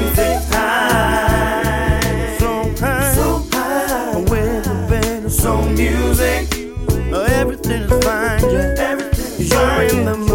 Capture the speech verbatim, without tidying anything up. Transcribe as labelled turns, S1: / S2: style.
S1: music high, so high, so high. With the band, so music, everything is fine, yeah. Everything is fine. You're in the